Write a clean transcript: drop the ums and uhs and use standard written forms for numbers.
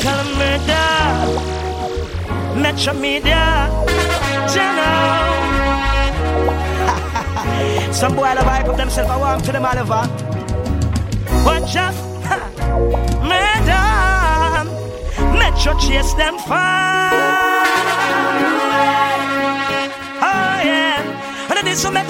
tell them murder. Metro Media, General. Some boy love hype up themselves, I walk to them all over. But just murder. Metro chase them far. Oh yeah. And it is so